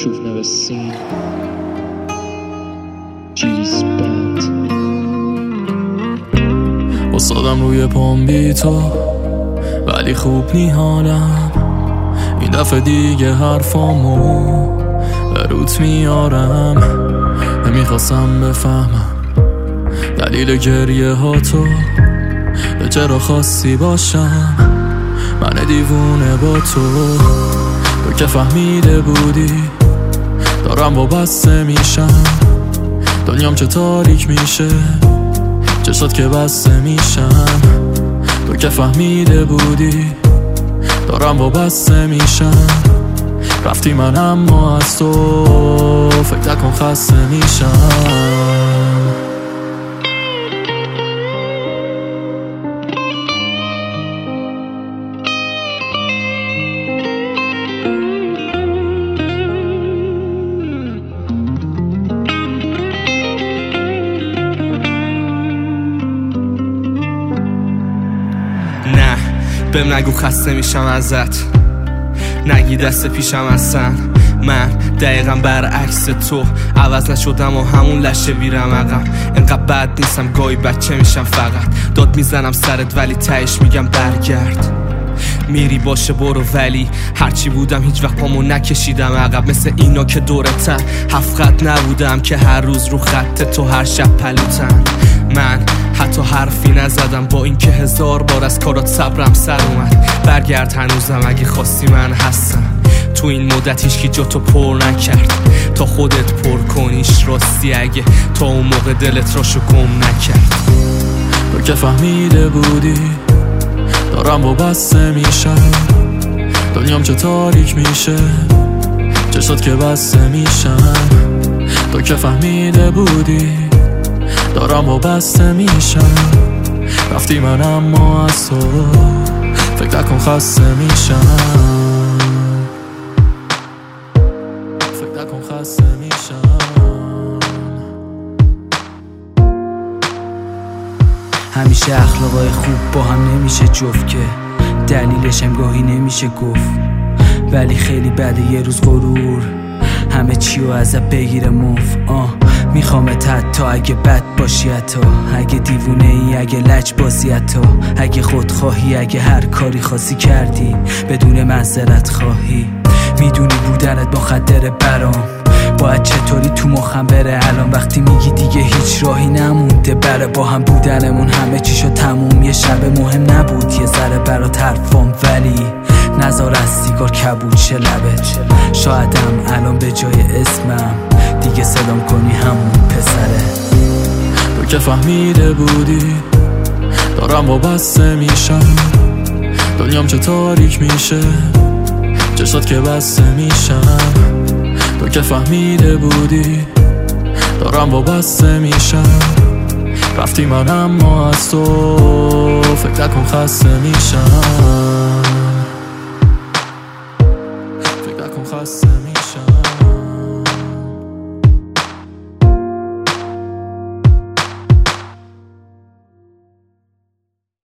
you've never seen. G's band. اصادم روی پام بی تو ولی خوب نی حالم. این دفعه دیگه حرفامو به روت میارم. نمیخواستم بفهمم دلیل گریه ها تو چرا خواستی باشم. من دیوونه با تو که فهمیده بودی دارم وابسته میشم. دنیام چه تاریک میشه چشات که بسته میشم. تو که فهمیده بودی دارم وابسته میشم. رفتی من اما از تو فکر نکن خسته میشم. نه بهم نگو خسته میشم ازت، نگی دست پیشم هستن. من دقیقا برعکس تو عوض نشدم و همون لشه بیرم عقب. انقدر بد نیستم گاهی بچه میشم فقط داد میزنم سرت ولی تهش میگم برگرد. میری باشه برو ولی هرچی بودم هیچ وقت پامو نکشیدم عقب. مثل اینا که دورتن 7 خط نبودم که هر روز رو خط تو هر شب پلوتن. من حتی حرفی نزدم با اینکه 1000 بار از کارات صبرم سر اومد. برگرد هنوزم اگه خواستی من هستم. تو این مدت هیچکی جا تو پر نکرد تا خودت پر کنیش. راستی اگه تا اون موقع دلت راشو گم نکرد. تو که فهمیده بودی دارم وابسته میشم. دنیام چه تاریک میشه چشات که بسته میشم. تو که فهمیده بودی دارم وابسته میشم. رفتی من اما از تو فکر نکن خسته میشم. فکر نکن خسته میشم. همیشه اخلاقای خوب با هم نمیشه جفت که دلیلش هم گاهی نمیشه گفت. ولی خیلی بده یه روز غرور همه چی رو ازت بگیره مف. میخوامت حتی اگه بد باشی، حتی اگه دیوونه ای، اگه لج بازی، حتی اگه خودخواهی، اگه هر کاری خاصی کردی بدون معذرت خواهی. میدونی بودنت مخدر برام باید چطوری تو مخم بره الان وقتی میگی دیگه هیچ راهی نمونده بره با هم بودنمون. همه چی شد تموم، یه شب مهم نبود یه ذره برات حرفام ولی نظر از سیگار کبود چه لبت. شایدم الان به جای اسمم دیگه صدام کنی همون پسره. تو که فهمیده بودی دارم وابسته میشم. دنیام چه تاریک میشه چشات که بسته میشم. تو که فهمیده بودی دارم وابسته میشم. رفتی من اما از تو فکر نکن خسته میشم. فکر نکن خسته میشم.